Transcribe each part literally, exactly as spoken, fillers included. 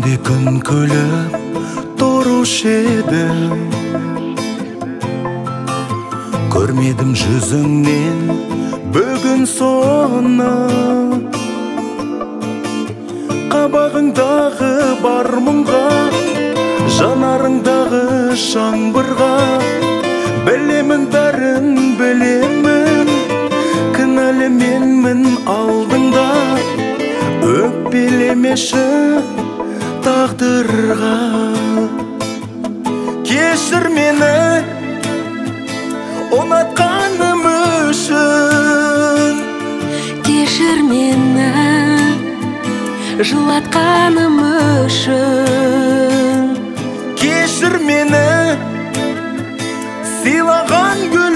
Түнде күн күліп тұрушы еді, көрмедім жүзіңнен бүгін соны. Қабағыңдағы бар мұңға, жанарыңдағы жаңбырға, білемін бәрін білемін, кінәлі менмін алдыңда. Өкпелемеші тағдырға, кешір мені ұнатқаным үшін. Кешір мені жылатқаным үшін. Кешір мені сыйлаған гүл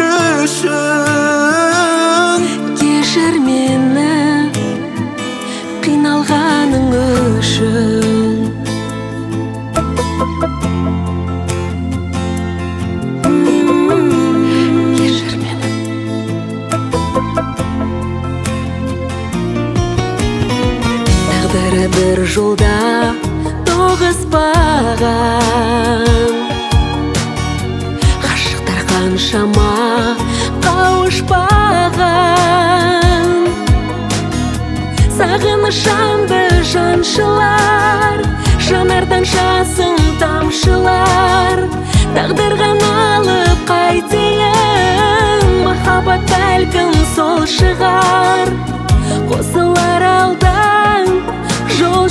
үшін. Кешір мені қиналғаның үшін. Кешір мені. Тағдыры бір жолда тоғыспаған, ғашықтар қаншама қауышпаған. Сағынышымды жаншылар, жанардан жасым тамшылар. Тағдырға налып қайтейін, махаббат бәлкім сол шығар. Қосылар алдан жол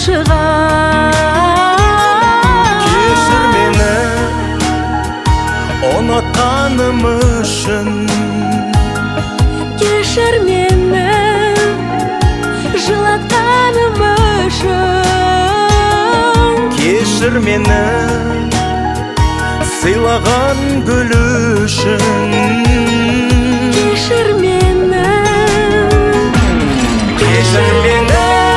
шығар. Кешір мені ұнатқаным үшін. Кешір мені жылатқаным үшін. Кешір мені сыйлаған гүл үшін. Кешір мені. Кешір мені.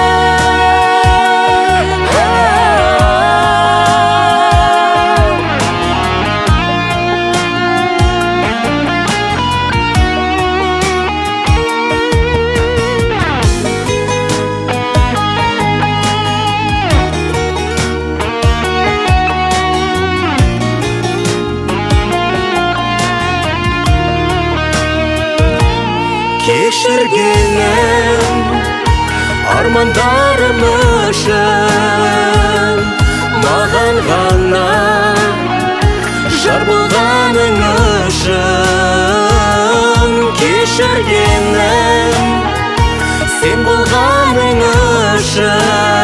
Кешіргенім армандарым үшін, маған ғана жар болғаның үшін. Кешіргенім сен болғаның үшін.